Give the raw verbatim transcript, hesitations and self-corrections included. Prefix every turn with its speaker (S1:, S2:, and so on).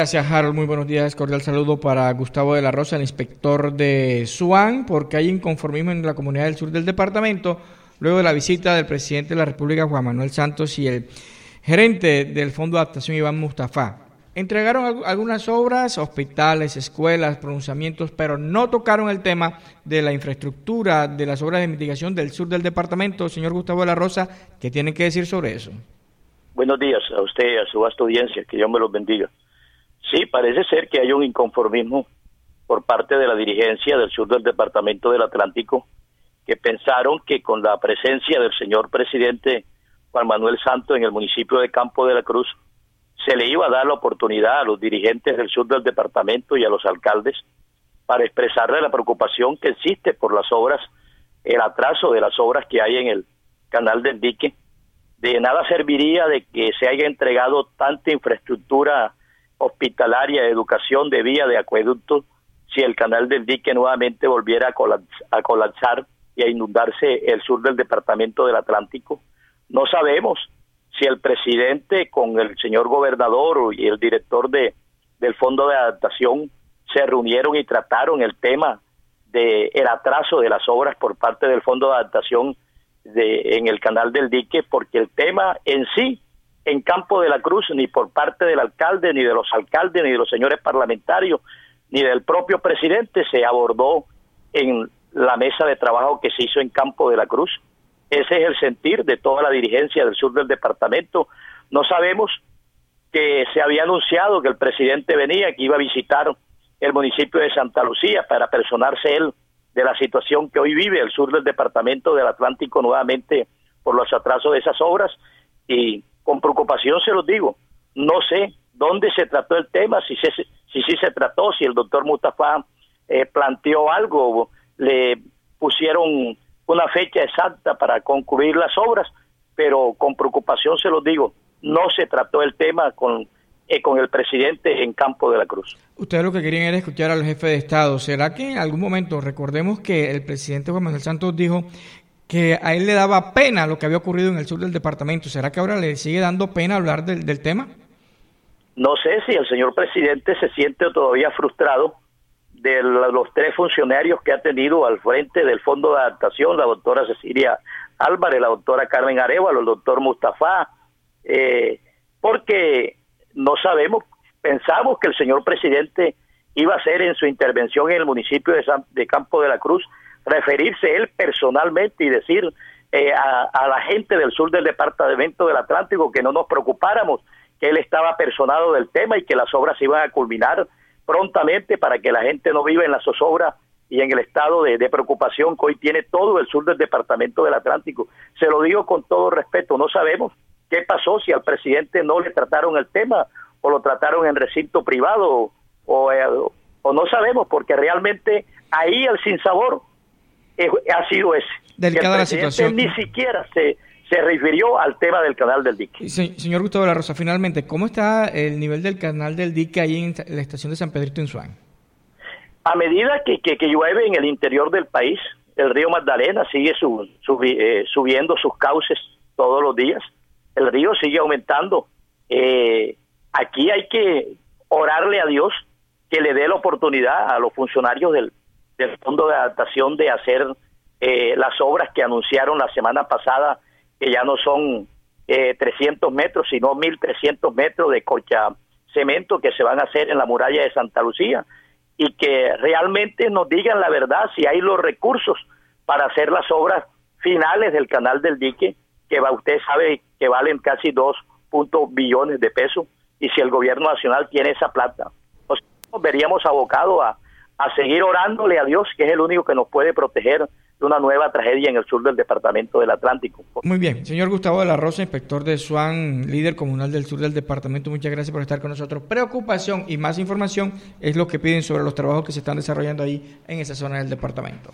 S1: Gracias, Harold. Muy buenos días. Cordial saludo para Gustavo de la Rosa, el inspector de SUAN, porque hay inconformismo en la comunidad del sur del departamento, luego de la visita del presidente de la República, Juan Manuel Santos, y el gerente del Fondo de Adaptación, Iván Mustafa. Entregaron algunas obras, hospitales, escuelas, pronunciamientos, pero no tocaron el tema de la infraestructura, de las obras de mitigación del sur del departamento. Señor Gustavo de la Rosa, ¿qué tienen que decir sobre eso?
S2: Buenos días a usted y a su vasta audiencia, que Dios me los bendiga. Sí, parece ser que hay un inconformismo por parte de la dirigencia del sur del departamento del Atlántico, que pensaron que con la presencia del señor presidente Juan Manuel Santos en el municipio de Campo de la Cruz, se le iba a dar la oportunidad a los dirigentes del sur del departamento y a los alcaldes para expresarle la preocupación que existe por las obras, el atraso de las obras que hay en el canal del dique. De nada serviría de que se haya entregado tanta infraestructura hospitalaria, de educación, de vía, de acueducto, si el canal del dique nuevamente volviera a, colaps a colapsar y a inundarse el sur del departamento del Atlántico. No sabemos si el presidente con el señor gobernador y el director de del Fondo de Adaptación se reunieron y trataron el tema de el atraso de las obras por parte del Fondo de Adaptación de, en el canal del dique, porque el tema en sí en Campo de la Cruz, ni por parte del alcalde, ni de los alcaldes, ni de los señores parlamentarios, ni del propio presidente se abordó en la mesa de trabajo que se hizo en Campo de la Cruz. Ese es el sentir de toda la dirigencia del sur del departamento. No sabemos que se había anunciado que el presidente venía, que iba a visitar el municipio de Santa Lucía para personarse él de la situación que hoy vive el sur del departamento del Atlántico nuevamente por los atrasos de esas obras, y con preocupación se los digo, no sé dónde se trató el tema, si sí si, si se trató, si el doctor Mustafa eh, planteó algo, le pusieron una fecha exacta para concluir las obras, pero con preocupación se los digo, no se trató el tema con, eh, con el presidente en Campo de la Cruz.
S1: Ustedes lo que querían era escuchar al jefe de Estado. ¿Será que en algún momento, recordemos que el presidente Juan Manuel Santos dijo que a él le daba pena lo que había ocurrido en el sur del departamento? ¿Será que ahora le sigue dando pena hablar del, del tema?
S2: No sé si el señor presidente se siente todavía frustrado de los tres funcionarios que ha tenido al frente del Fondo de Adaptación, la doctora Cecilia Álvarez, la doctora Carmen Arévalo, el doctor Mustafa, eh, porque no sabemos, pensamos que el señor presidente iba a hacer en su intervención en el municipio de, San, de Campo de la Cruz, referirse él personalmente y decir eh, a, a la gente del sur del departamento del Atlántico que no nos preocupáramos, que él estaba personado del tema y que las obras se iban a culminar prontamente para que la gente no viva en las zozobras y en el estado de, de preocupación que hoy tiene todo el sur del departamento del Atlántico. Se lo digo con todo respeto, no sabemos qué pasó, si al presidente no le trataron el tema o lo trataron en recinto privado o, eh, o no sabemos, porque realmente ahí el sinsabor ha sido ese.
S1: Delicada la situación.
S2: Ni siquiera se, se refirió al tema del canal del dique.
S1: Sí, señor Gustavo de la Rosa, finalmente, ¿cómo está el nivel del canal del dique ahí en la estación de San Pedrito en SUAN?
S2: A medida que, que, que llueve en el interior del país, el río Magdalena sigue su, subi, eh, subiendo sus cauces todos los días. El río sigue aumentando. Eh, aquí hay que orarle a Dios que le dé la oportunidad a los funcionarios del del Fondo de Adaptación de hacer eh, las obras que anunciaron la semana pasada, que ya no son eh, trescientos metros, sino mil trescientos metros de colcha cemento que se van a hacer en la muralla de Santa Lucía, y que realmente nos digan la verdad si hay los recursos para hacer las obras finales del canal del dique, que va, usted sabe que valen casi dos billones de pesos, y si el gobierno nacional tiene esa plata, nos veríamos abocados a a seguir orándole a Dios, que es el único que nos puede proteger de una nueva tragedia en el sur del departamento del Atlántico.
S1: Muy bien, señor Gustavo de la Rosa, inspector de SUAN, líder comunal del sur del departamento, muchas gracias por estar con nosotros. Preocupación y más información es lo que piden sobre los trabajos que se están desarrollando ahí en esa zona del departamento.